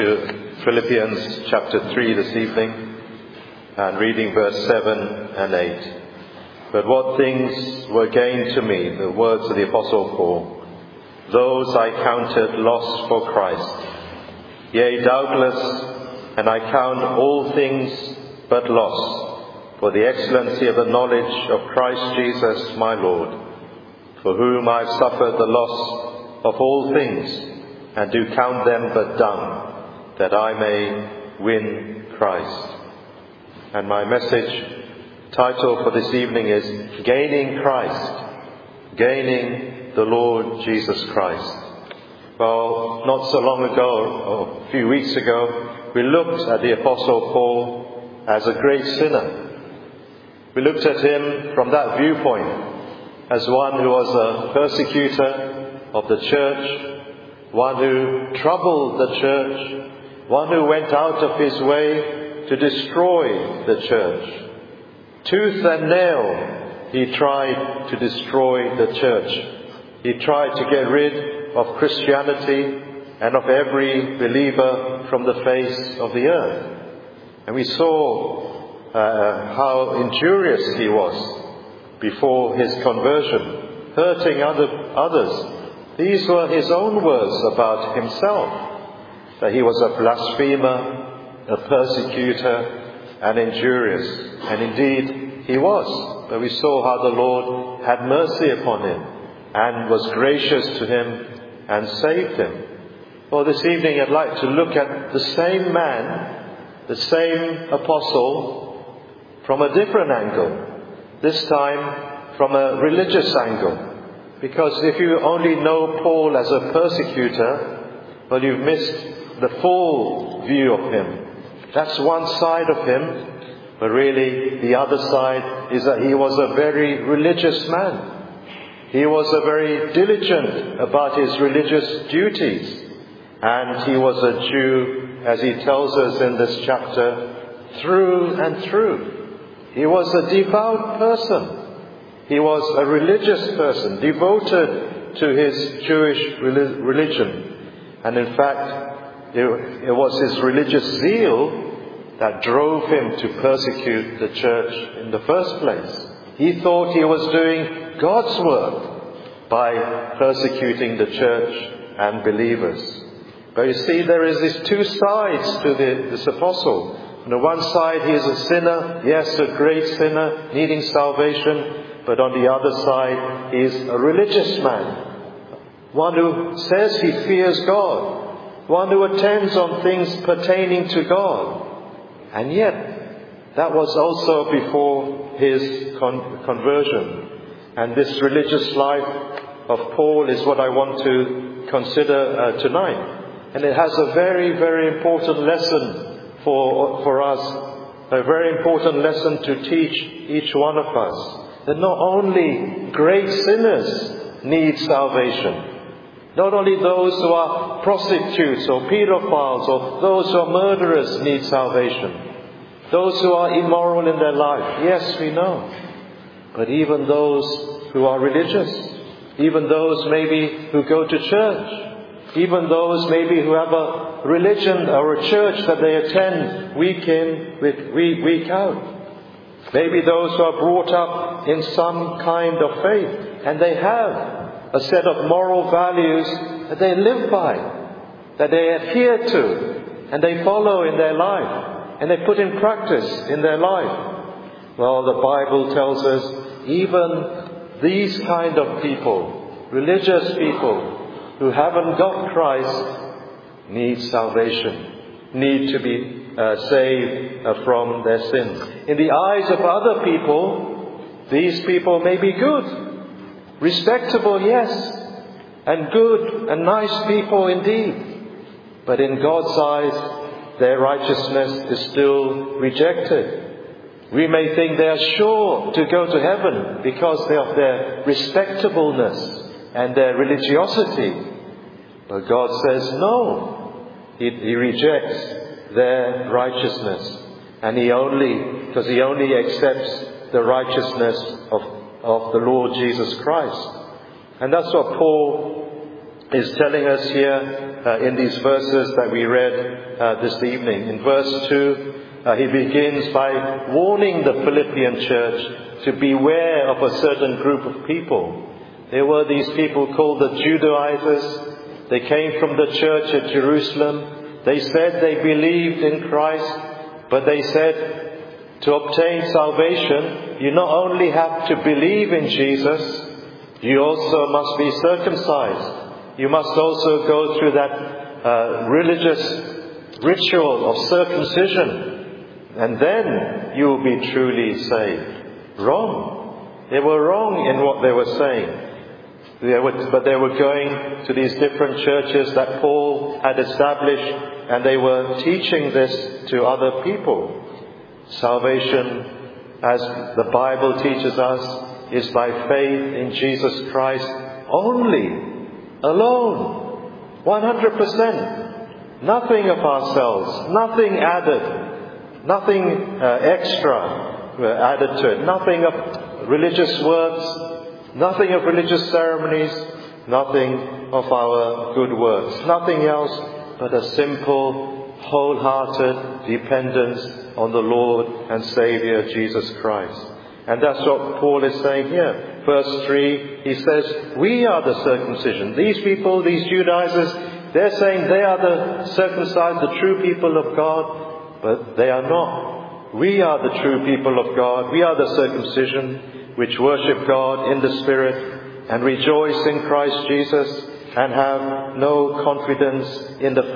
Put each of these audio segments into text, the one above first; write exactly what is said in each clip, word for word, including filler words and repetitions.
to Philippians chapter three this evening and reading verse seven and eight. But what things were gained to me, the words of the Apostle Paul, those I counted loss for Christ. Yea, doubtless, and I count all things but loss, for the excellency of the knowledge of Christ Jesus my Lord, for whom I have suffered the loss of all things, and do count them but dung, that I may win Christ. And my message title for this evening is Gaining Christ, Gaining the Lord Jesus Christ. Well, not so long ago, or a few weeks ago, we looked at the Apostle Paul as a great sinner. We looked at him from that viewpoint, as one who was a persecutor of the church, one who troubled the church, one who went out of his way to destroy the church. Tooth and nail, he tried to destroy the church. He tried to get rid of Christianity and of every believer from the face of the earth. And we saw uh, how injurious he was before his conversion, hurting other, others. These were his own words about himself, that he was a blasphemer, a persecutor, and injurious. And indeed he was. But we saw how the Lord had mercy upon him and was gracious to him and saved him. Well, this evening I'd like to look at the same man, the same apostle, from a different angle. This time from a religious angle. Because if you only know Paul as a persecutor, well, you've missed the full view of him. That's one side of him, but really the other side is that he was a very religious man. He was a very diligent about his religious duties. And he was a Jew, as he tells us in this chapter, through and through. He was a devout person. He was a religious person, devoted to his Jewish religion. And in fact, it was his religious zeal that drove him to persecute the church in the first place. He thought he was doing God's work by persecuting the church and believers. But you see, there is these two sides to the, this apostle. On the one side, he is a sinner, yes, a great sinner, needing salvation. But on the other side, he is a religious man. One who says he fears God. One who attends on things pertaining to God. And yet, that was also before his con- conversion. And this religious life of Paul is what I want to consider uh, tonight. And it has a very, very important lesson for, for us. A very important lesson to teach each one of us. That not only great sinners need salvation. Not only those who are prostitutes or pedophiles or those who are murderers need salvation. Those who are immoral in their life. Yes, we know. But even those who are religious. Even those maybe who go to church. Even those maybe who have a religion or a church that they attend week in, week, week out. Maybe those who are brought up in some kind of faith. And they have a set of moral values that they live by. That they adhere to. And they follow in their life. And they put in practice in their life. Well, the Bible tells us even these kind of people, religious people, who haven't got Christ, need salvation, need to be uh, saved uh, from their sins. In the eyes of other people, these people may be good, respectable, yes, and good and nice people indeed. But in God's eyes, their righteousness is still rejected. We may think they are sure to go to heaven because of their respectableness and their religiosity. But God says no. He, he rejects their righteousness. And He only, because He only accepts the righteousness of, of the Lord Jesus Christ. And that's what Paul is telling us here uh, in these verses that we read uh, this evening. In verse two, uh, he begins by warning the Philippian church to beware of a certain group of people. There were these people called the Judaizers. They came from the church at Jerusalem. They said they believed in Christ, but they said to obtain salvation, you not only have to believe in Jesus, you also must be circumcised. You must also go through that uh, religious ritual of circumcision, and then you will be truly saved. Wrong. They were wrong in what they were saying. They were, but they were going to these different churches that Paul had established, and they were teaching this to other people. Salvation, as the Bible teaches us, is by faith in Jesus Christ only, alone, one hundred percent. Nothing of ourselves, nothing added, nothing uh, extra added to it, nothing of religious works, nothing of religious ceremonies, nothing of our good works, nothing else but a simple, wholehearted dependence on the Lord and Saviour Jesus Christ. And that's what Paul is saying here. Verse three, he says, we are the circumcision. These people, these Judaizers, they're saying they are the circumcised, the true people of God, but they are not. We are the true people of God. We are the circumcision which worship God in the Spirit and rejoice in Christ Jesus and have no confidence in the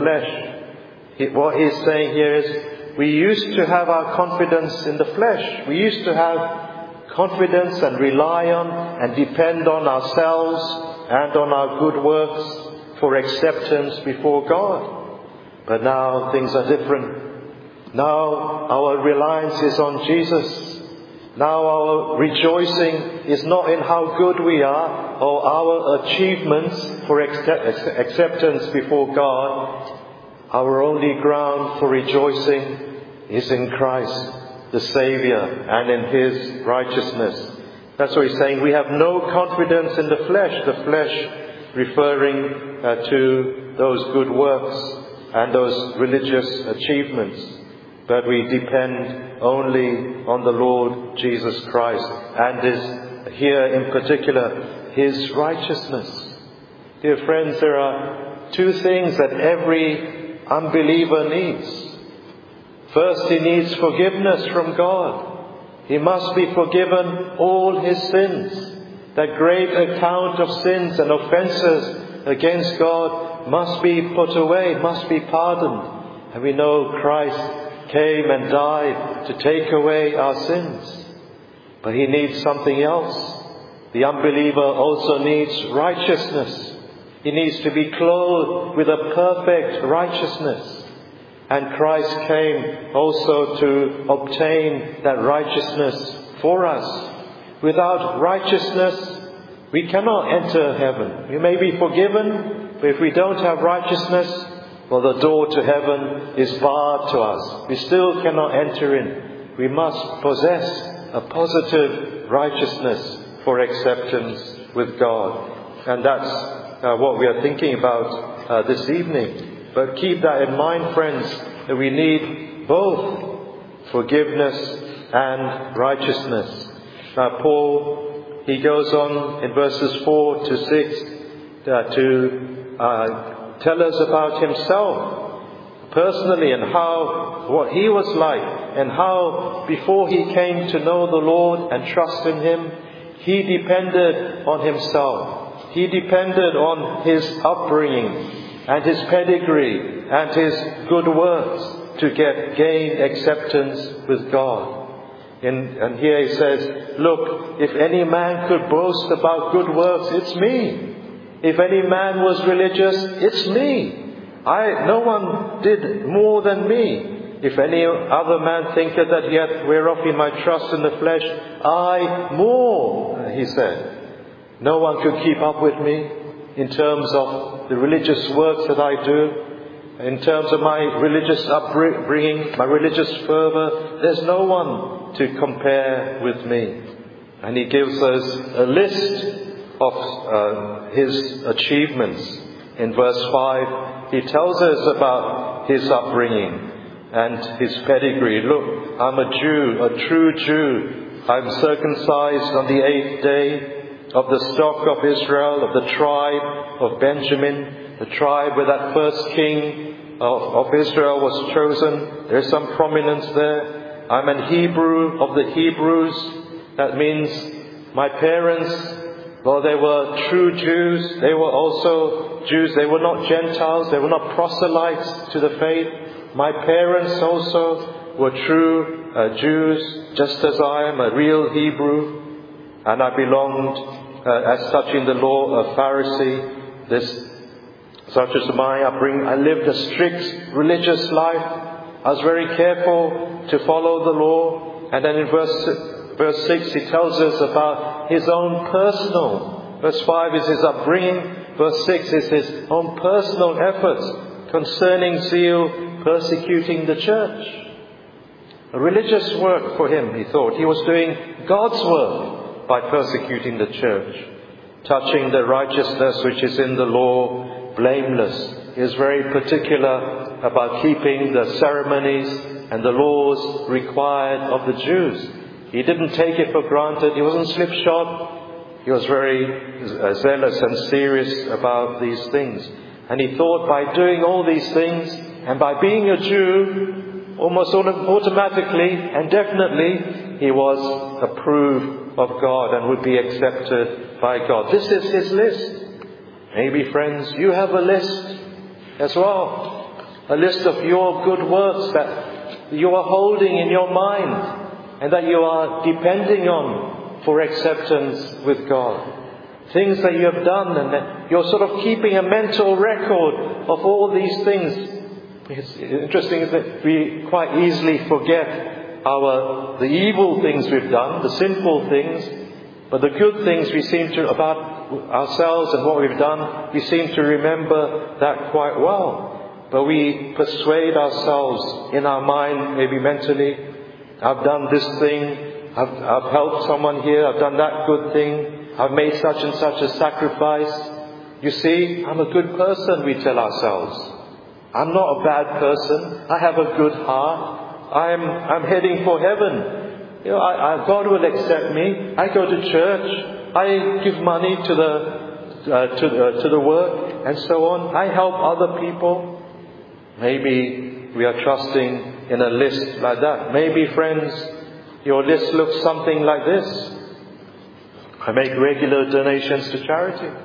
flesh. What he's saying here is, we used to have our confidence in the flesh. We used to have confidence and rely on and depend on ourselves and on our good works for acceptance before God. But now things are different. Now our reliance is on Jesus. Now our rejoicing is not in how good we are or our achievements for acceptance before God. Our only ground for rejoicing is in Christ, the Saviour, and in His righteousness. That's what he's saying. We have no confidence in the flesh. The flesh referring uh, to those good works and those religious achievements. But we depend only on the Lord Jesus Christ and His, here in particular, His righteousness. Dear friends, there are two things that every unbeliever needs. First, he needs forgiveness from God. He must be forgiven all his sins. That great account of sins and offences against God must be put away, must be pardoned. And we know Christ came and died to take away our sins. But he needs something else. The unbeliever also needs righteousness. He needs to be clothed with a perfect righteousness. And Christ came also to obtain that righteousness for us. Without righteousness, we cannot enter heaven. We may be forgiven, but if we don't have righteousness, well, the door to heaven is barred to us. We still cannot enter in. We must possess a positive righteousness for acceptance with God. And that's uh, what we are thinking about uh, this evening. But keep that in mind, friends, that we need both forgiveness and righteousness. Now, Paul, he goes on in verses four to six uh, to uh, tell us about himself personally and how, what he was like, and how before he came to know the Lord and trust in Him, he depended on himself. He depended on his upbringing and his pedigree and his good works to get gain acceptance with God. And, and here he says, look, if any man could boast about good works, it's me. If any man was religious, it's me. I, no one did more than me. If any other man thinketh that yet whereof he might trust in the flesh, I more, he said. No one could keep up with me in terms of the religious works that I do, in terms of my religious upbringing, my religious fervour. There's no one to compare with me. And he gives us a list of uh, his achievements. In verse five, he tells us about his upbringing and his pedigree. Look, I'm a Jew, a true Jew. I'm circumcised on the eighth day, of the stock of Israel, of the tribe of Benjamin, the tribe where that first king of, of Israel was chosen. There's some prominence there. I'm an Hebrew of the Hebrews. That means my parents, well, they were true Jews. They were also Jews. They were not Gentiles. They were not proselytes to the faith. My parents also were true uh, Jews, just as I am a real Hebrew. And I belonged, uh, as such in the law, a Pharisee. This, such as my upbringing, I lived a strict religious life. I was very careful to follow the law. And then in verse, verse six, he tells us about his own personal. Verse five is his upbringing. Verse six is his own personal efforts concerning zeal, persecuting the church. A religious work for him, he thought. He was doing God's work by persecuting the church, touching the righteousness which is in the law, blameless. He is very particular about keeping the ceremonies and the laws required of the Jews. He didn't take it for granted. He wasn't slipshod. He was very zealous and serious about these things. And he thought by doing all these things and by being a Jew, almost automatically and definitely, he was approved of God and would be accepted by God. This is his list. Maybe, friends, you have a list as well. A list of your good works that you are holding in your mind and that you are depending on for acceptance with God. Things that you have done and that you're sort of keeping a mental record of all these things. It's interesting that we quite easily forget our the evil things we've done, the sinful things, but the good things we seem to, about ourselves and what we've done, we seem to remember that quite well. But we persuade ourselves in our mind, maybe mentally, I've done this thing, I've, I've helped someone here, I've done that good thing, I've made such and such a sacrifice. You see, I'm a good person, we tell ourselves. I'm not a bad person. I have a good heart. I'm, I'm heading for heaven. You know, I, I, God will accept me. I go to church. I give money to the, uh, to, uh, to the work and so on. I help other people. Maybe we are trusting in a list like that. Maybe, friends, your list looks something like this. I make regular donations to charity.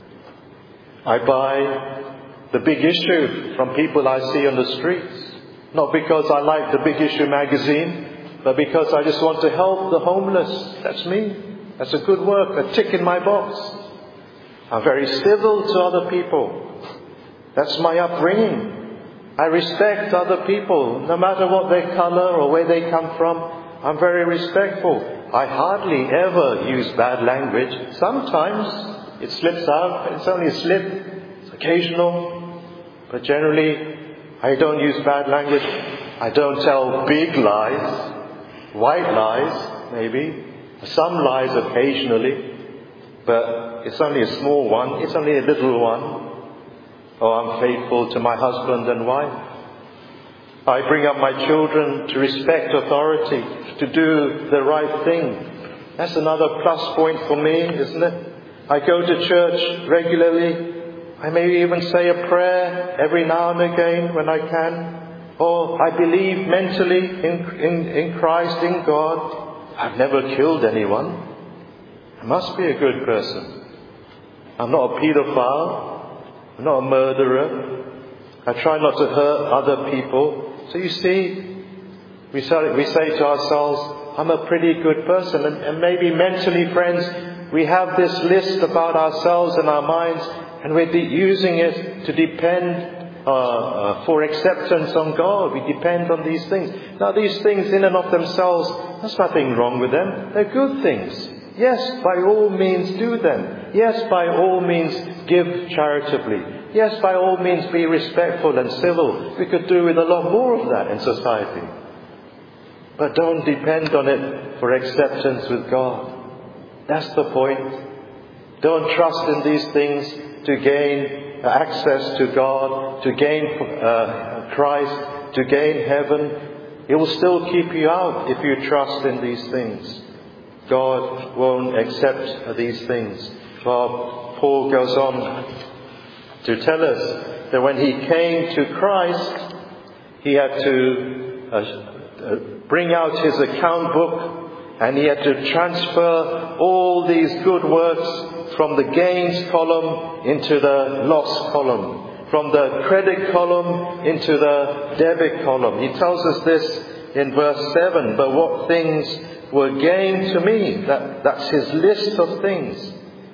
I buy the Big Issue from people I see on the streets. Not because I like the Big Issue magazine, but because I just want to help the homeless. That's me. That's a good work, a tick in my box. I'm very civil to other people. That's my upbringing. I respect other people, no matter what their colour or where they come from. I'm very respectful. I hardly ever use bad language. Sometimes it slips out, but it's only a slip. It's occasional. But generally, I don't use bad language. I don't tell big lies, white lies, maybe. Some lies occasionally, but it's only a small one. It's only a little one. Oh, I'm faithful to my husband and wife. I bring up my children to respect authority, to do the right thing. That's another plus point for me, isn't it? I go to church regularly. I may even say a prayer every now and again when I can. Or I believe mentally in, in, in Christ, in God. I've never killed anyone. I must be a good person. I'm not a paedophile. I'm not a murderer. I try not to hurt other people. So you see, we say, we say to ourselves, I'm a pretty good person. And, and maybe mentally, friends, we have this list about ourselves in our minds, and we're de- using it to depend uh, uh, for acceptance on God. We depend on these things. Now, these things in and of themselves, there's nothing wrong with them. They're good things. Yes, by all means do them. Yes, by all means give charitably. Yes, by all means be respectful and civil. We could do with a lot more of that in society. But don't depend on it for acceptance with God. That's the point. Don't trust in these things to gain access to God, to gain uh, Christ, to gain heaven, He will still keep you out if you trust in these things. God won't accept these things. Well, Paul goes on to tell us that when he came to Christ, he had to uh, uh, bring out his account book, and he had to transfer all these good works from the gains column into the loss column, from the credit column into the debit column. He tells us this in verse seven, but what things were gain to me, that, that's his list of things,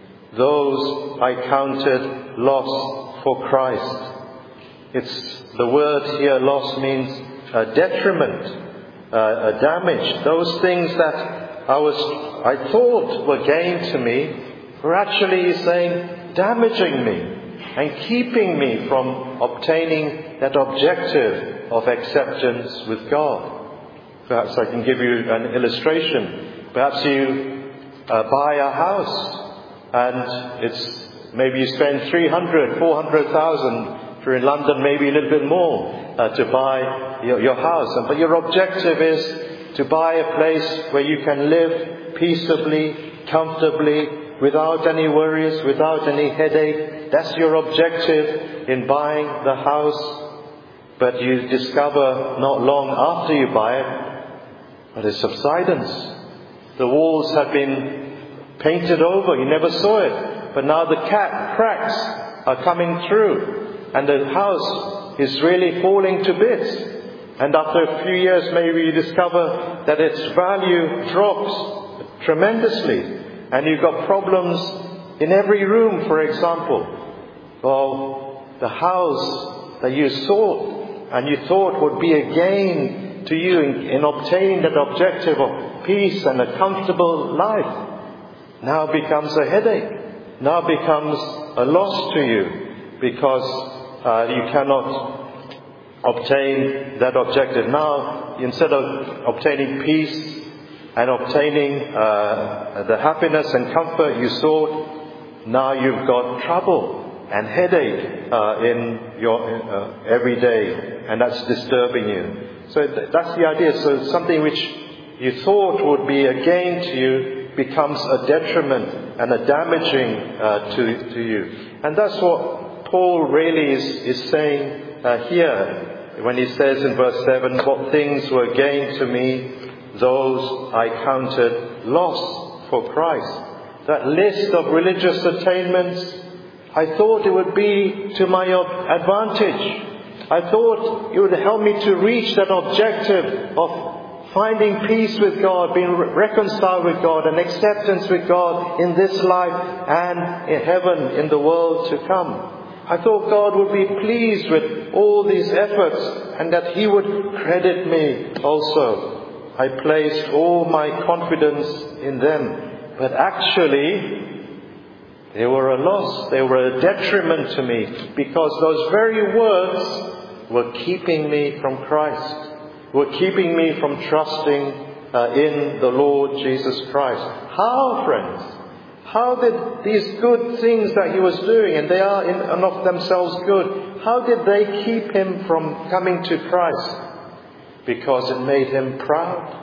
those I counted loss for Christ. It's the word here, loss, means a detriment, uh, a damage. Those things that I was, I thought were gain to me, were actually, he's saying, damaging me and keeping me from obtaining that objective of acceptance with God. Perhaps I can give you an illustration. Perhaps you uh, buy a house, and it's maybe you spend three hundred, four hundred thousand. If you're in London, maybe a little bit more uh, to buy your, your house. But your objective is to buy a place where you can live peaceably, comfortably, without any worries, without any headache. That's your objective in buying the house. But you discover not long after you buy it, but it's subsidence. The walls have been painted over. You never saw it. But now the cat cracks are coming through. And the house is really falling to bits. And after a few years, maybe you discover that its value drops tremendously. And you've got problems in every room, for example. Well, the house that you sought and you thought would be a gain to you in, in obtaining that objective of peace and a comfortable life, now becomes a headache, now becomes a loss to you, because uh, you cannot obtain that objective. Now, instead of obtaining peace and obtaining uh, the happiness and comfort you sought, now you've got trouble and headache uh, in your uh, every day, and that's disturbing you. So th- that's the idea. So something which you thought would be a gain to you becomes a detriment and a damaging uh, to to you. And that's what Paul really is, is saying uh, here when he says in verse seven, what things were gain to me, those I counted loss for Christ. That list of religious attainments, I thought it would be to my advantage. I thought it would help me to reach that objective of finding peace with God, being reconciled with God, and acceptance with God in this life and in heaven, in the world to come. I thought God would be pleased with all these efforts and that He would credit me also. I placed all my confidence in them. But actually, they were a loss. They were a detriment to me, because those very works were keeping me from Christ, were keeping me from trusting uh, in the Lord Jesus Christ. How, friends? How did these good things that he was doing, and they are in and of themselves good, how did they keep him from coming to Christ? Because it made him proud.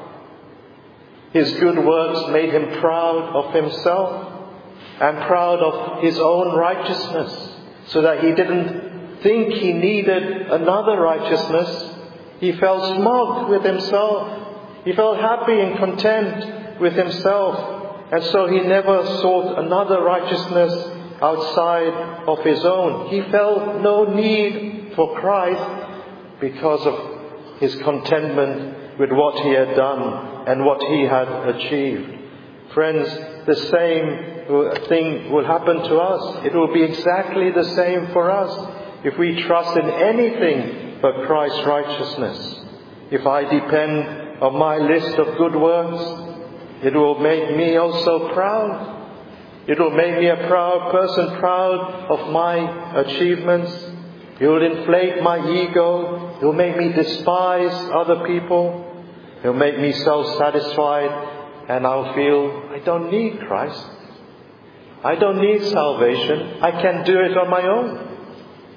His good works made him proud of himself and proud of his own righteousness, so that he didn't think he needed another righteousness. He felt smug with himself. He felt happy and content with himself. And so he never sought another righteousness outside of his own. He felt no need for Christ because of his contentment with what he had done and what he had achieved. Friends, the same thing will happen to us. It will be exactly the same for us if we trust in anything but Christ's righteousness. If I depend on my list of good works, it will make me also proud. It will make me a proud person, proud of my achievements. It will inflate my ego. It will make me despise other people. It will make me self-satisfied, and I'll feel I don't need Christ. I don't need salvation. I can do it on my own.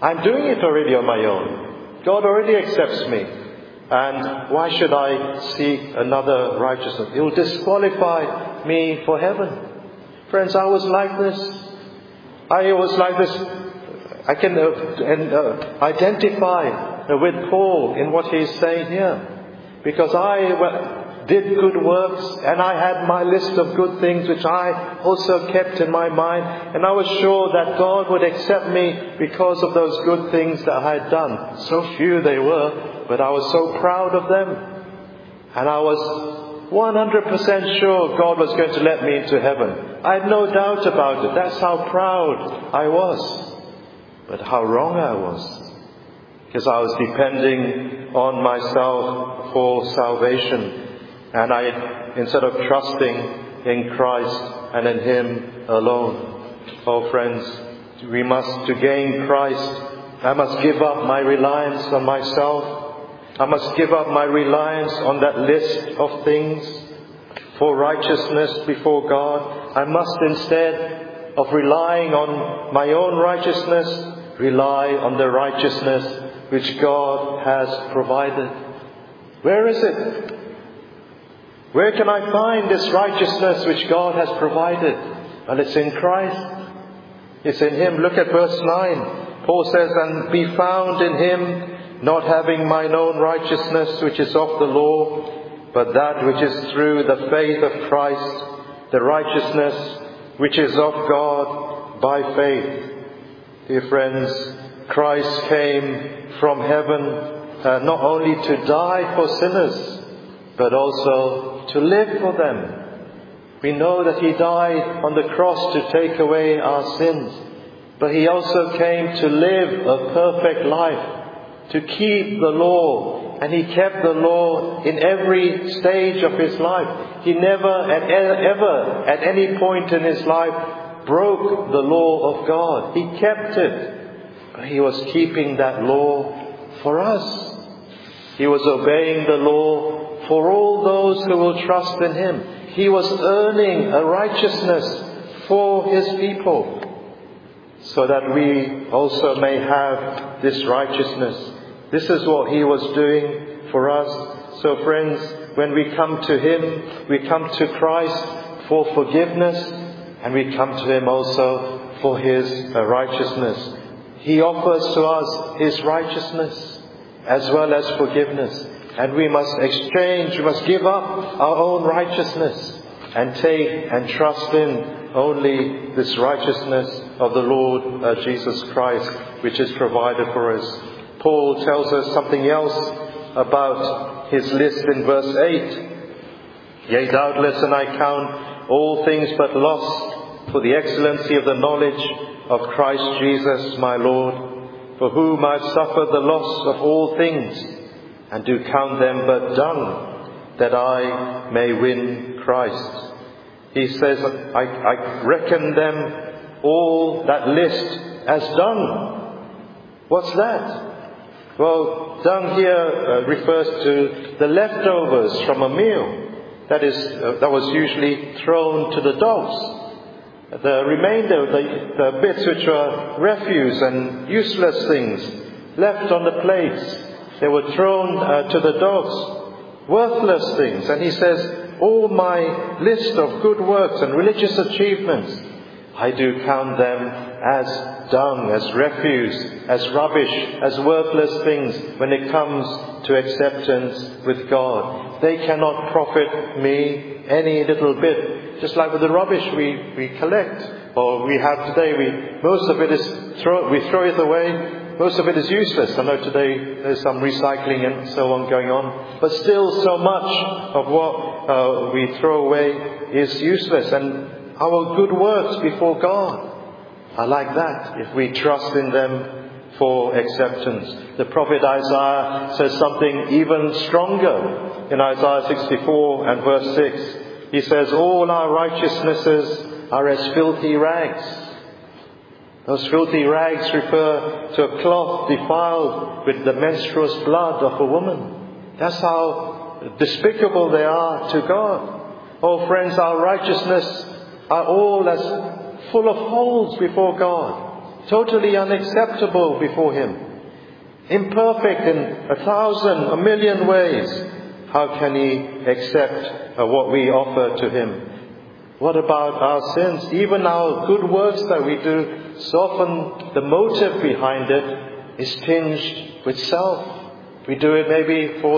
I'm doing it already on my own. God already accepts me. And why should I seek another righteousness? It will disqualify me for heaven. Friends, I was like this. I was like this. I can uh, and, uh, identify uh, with Paul in what he's saying here. Because I uh, did good works and I had my list of good things which I also kept in my mind. And I was sure that God would accept me because of those good things that I had done. So few they were, but I was so proud of them. And I was one hundred percent sure God was going to let me into heaven. I had no doubt about it. That's how proud I was. But how wrong I was. Because I was depending on myself for salvation. And I, instead of trusting in Christ and in Him alone. Oh friends, we must, to gain Christ, I must give up my reliance on myself. I must give up my reliance on that list of things for righteousness before God. I must, instead of relying on my own righteousness, rely on the righteousness which God has provided. Where is it? Where can I find this righteousness which God has provided? Well, it's in Christ. It's in Him. Look at verse nine. Paul says, and be found in Him, not having mine own righteousness which is of the law, but that which is through the faith of Christ, the righteousness which is of God by faith. Dear friends, Christ came from heaven uh, not only to die for sinners, but also to live for them. We know that He died on the cross to take away our sins, but He also came to live a perfect life, to keep the law, and He kept the law in every stage of His life. He never and ever at any point in His life broke the law of God. He kept it. He was keeping that law for us. He was obeying the law for all those who will trust in Him. He was earning a righteousness for His people, so that we also may have this righteousness. This is what He was doing for us. So friends, when we come to Him, we come to Christ for forgiveness, and we come to Him also for His uh, righteousness. He offers to us His righteousness as well as forgiveness. And we must exchange, we must give up our own righteousness and take and trust in only this righteousness of the Lord uh, Jesus Christ, which is provided for us. Paul tells us something else about his list in verse eight. Yea, doubtless, and I count all things but loss for the excellency of the knowledge of Christ Jesus my Lord, for whom I have suffered the loss of all things, and do count them but dung, that I may win Christ. He says, I, I reckon them all, that list, as dung. What's that? Well, dung here uh, refers to the leftovers from a meal. That is, uh, that was usually thrown to the dogs. The remainder, the, the bits which were refuse and useless things left on the plates, they were thrown uh, to the dogs. Worthless things. And he says, all my list of good works and religious achievements, I do count them as dung, as refuse, as rubbish, as worthless things when it comes to acceptance with God. They cannot profit me any little bit. Just like with the rubbish we, we collect or we have today, we most of it is throw, we throw it away. Most of it is useless. I know today there's some recycling and so on going on, but still so much of what uh, we throw away is useless. And our good works before God are like that, if we trust in them for acceptance. The prophet Isaiah says something even stronger in Isaiah sixty-four and verse six. He says, all our righteousnesses are as filthy rags. Those filthy rags refer to a cloth defiled with the menstruous blood of a woman. That's how despicable they are to God. Oh friends, our righteousness are all as full of holes before God. totally unacceptable before Him, imperfect in a thousand, a million ways. How can He accept uh, what we offer to Him? What about our sins? Even our good works that we do, so often the motive behind it is tinged with self. We do it maybe for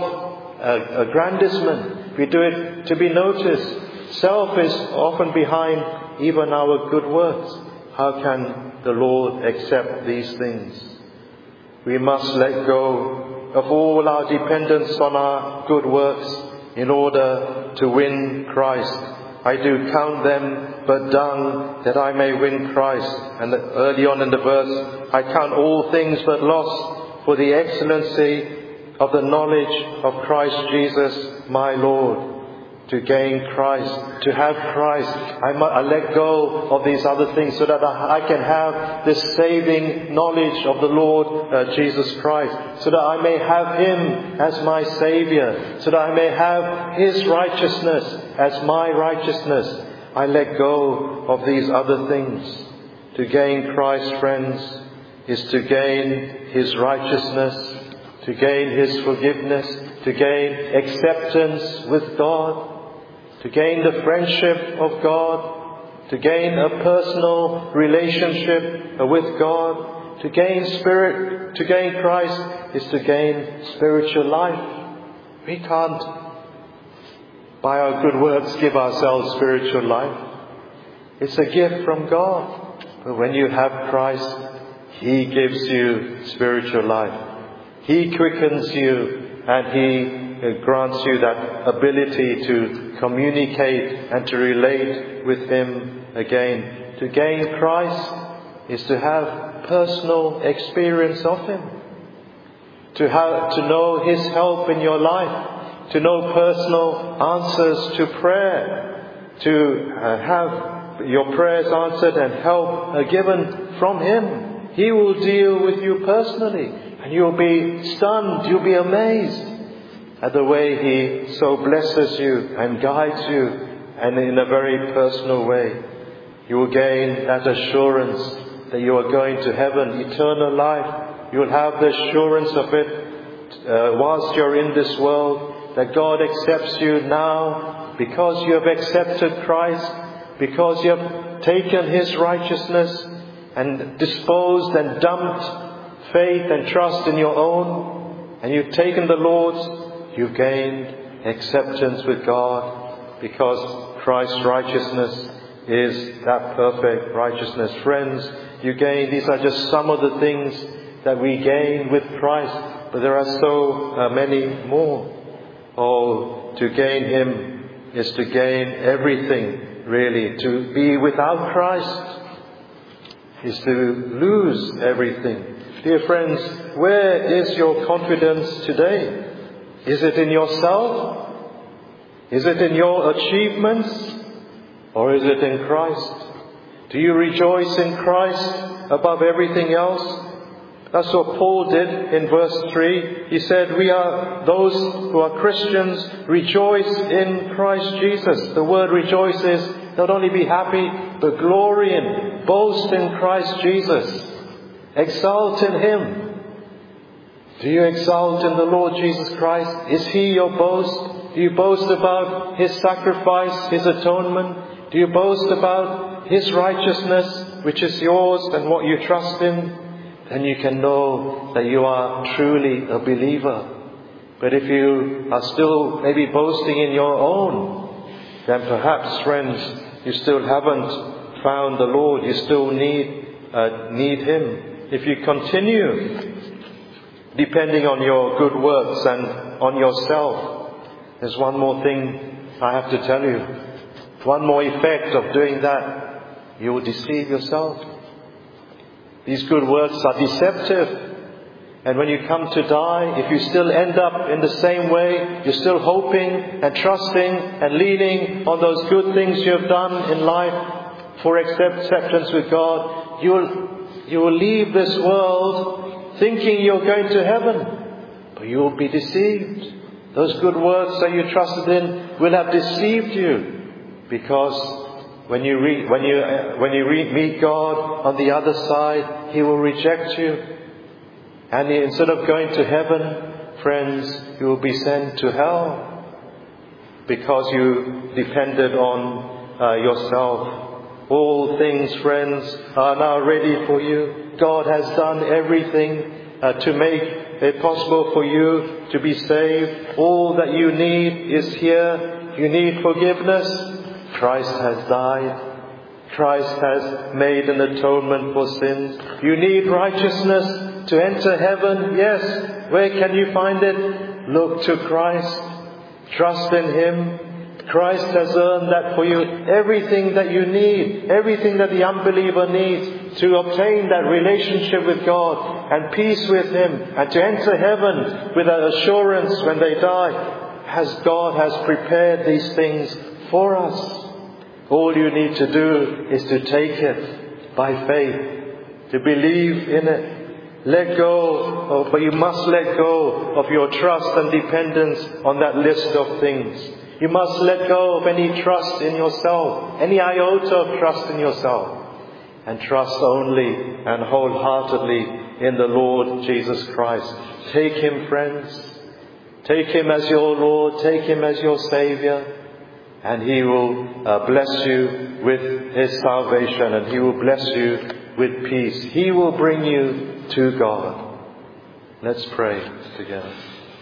self-aggrandizement. We do it to be noticed. Self is often behind even our good works. How can the Lord accept these things? We must let go of all our dependence on our good works in order to win Christ. I do count them but dung, that I may win Christ. And early on in the verse, I count all things but loss for the excellency of the knowledge of Christ Jesus my Lord. To gain Christ, to have Christ, I, must, I let go of these other things so that I, I can have this saving knowledge of the Lord uh, Jesus Christ, so that I may have Him as my Saviour, so that I may have His righteousness as my righteousness. I let go of these other things. To gain Christ, friends, is to gain His righteousness, to gain His forgiveness, to gain acceptance with God, to gain the friendship of God, to gain a personal relationship with God, to gain spirit, to gain Christ is to gain spiritual life. We can't, by our good works, give ourselves spiritual life. It's a gift from God. But when you have Christ, He gives you spiritual life. He quickens you and He grants you that ability to communicate and to relate with Him again. To gain Christ is to have personal experience of Him. To have, to know His help in your life. To know personal answers to prayer. To uh, have your prayers answered and help uh, given from Him. He will deal with you personally. And you'll be stunned, you'll be amazed at the way He so blesses you and guides you, and in a very personal way. You will gain that assurance that you are going to heaven, eternal life. You will have the assurance of it uh, whilst you're in this world, that God accepts you now because you have accepted Christ, because you have taken His righteousness and disposed and dumped faith and trust in your own, and you've taken the Lord's. You've gained acceptance with God because Christ's righteousness is that perfect righteousness. Friends, you gain, these are just some of the things that we gain with Christ, but there are so uh, many more. Oh, to gain Him is to gain everything, really. To be without Christ is to lose everything. Dear friends, where is your confidence today? Is it in yourself? Is it in your achievements? Or is it in Christ? Do you rejoice in Christ above everything else? That's what Paul did in verse three. He said, we are, those who are Christians, rejoice in Christ Jesus. The word rejoice is not only be happy, but glory in, boast in Christ Jesus. Exalt in Him. Do you exalt in the Lord Jesus Christ? Is He your boast? Do you boast about His sacrifice, His atonement? Do you boast about His righteousness, which is yours and what you trust in? Then you can know that you are truly a believer. But if you are still maybe boasting in your own, then perhaps, friends, you still haven't found the Lord. You still need, uh, need Him. If you continue depending on your good works and on yourself, there's one more thing I have to tell you. One more effect of doing that. You will deceive yourself. These good works are deceptive. And when you come to die, if you still end up in the same way, you're still hoping and trusting and leaning on those good things you have done in life for acceptance with God, you will, you will leave this world thinking you're going to heaven, but you will be deceived. Those good works that you trusted in will have deceived you, because When you, re- when you, uh, when you re- meet God on the other side, He will reject you. And instead of going to heaven, friends, you will be sent to hell because you depended on uh, yourself. All things, friends, are now ready for you. God has done everything uh, to make it possible for you to be saved. All that you need is here. You need forgiveness. Christ has died. Christ has made an atonement for sins. You need righteousness to enter heaven. Yes. Where can you find it? Look to Christ. Trust in Him. Christ has earned that for you. Everything that you need, everything that the unbeliever needs to obtain that relationship with God and peace with Him and to enter heaven with that assurance when they die, has God has prepared these things for us. All you need to do is to take it by faith, to believe in it. Let go, of, but you must let go of your trust and dependence on that list of things. You must let go of any trust in yourself, any iota of trust in yourself, and trust only and wholeheartedly in the Lord Jesus Christ. Take Him, friends. Take Him as your Lord. Take Him as your Saviour. And He will uh, bless you with His salvation, and He will bless you with peace. He will bring you to God. Let's pray together.